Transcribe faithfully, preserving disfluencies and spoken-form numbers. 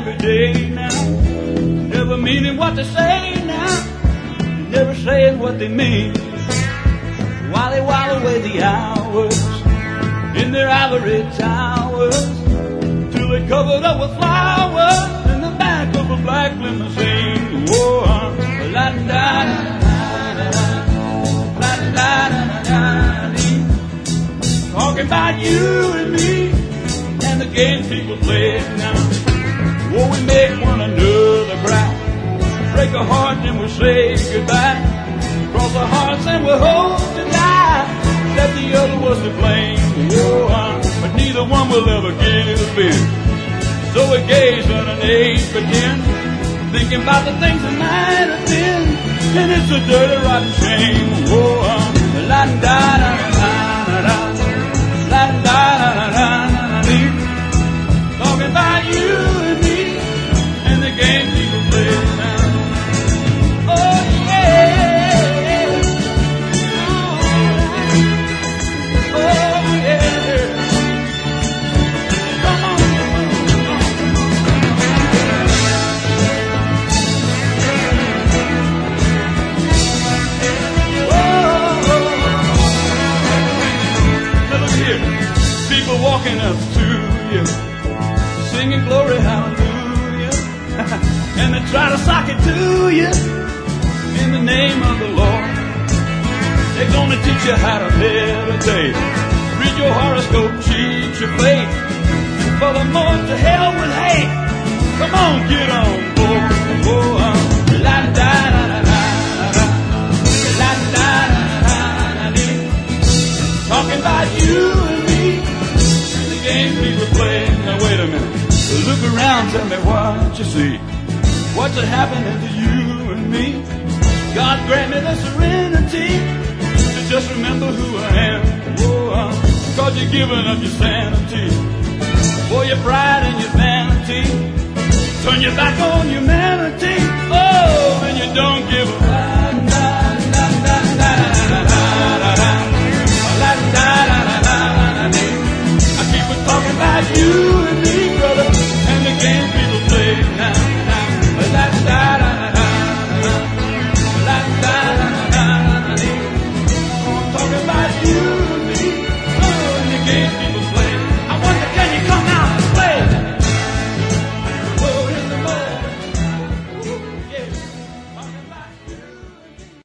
every day now, never meaning what they say now, never saying what they mean, while they while away the hours in their ivory towers, till they covered up with flowers in the back of a black limousine. Whoa, uh, la da da da da da da da, talking about you and me and the games people play now. Whoa, we make one another cry, break a heart and we say goodbye, cross our hearts and we hope to die that the other was to blame. Whoa, uh, but neither one will ever give in. So we gaze at an age pretend, thinking about the things that might have been, and it's a dirty rotten shame. Whoa, uh, la da da da da da, la da da da da da, talking about you and me and the game people play now. Oh yeah, oh, oh yeah, come on, come on, oh. Now look here, people walking up to you, singing glory hallelujah, and they try to sock it to you in the name of the Lord. They're gonna teach you how to meditate, read your horoscope, cheat your fate, and furthermore to hell with hate. Come on, get on board. Oh, uh, la da da da da da, la da da da da da, talking about you and me and the game people play. Now wait a minute. Look around, tell me what you see. What's happening to you and me? God grant me the serenity to just remember who I am. Oh, uh, cause you're giving up your sanity for your pride and your vanity. Turn your back on humanity. Oh, and you don't give a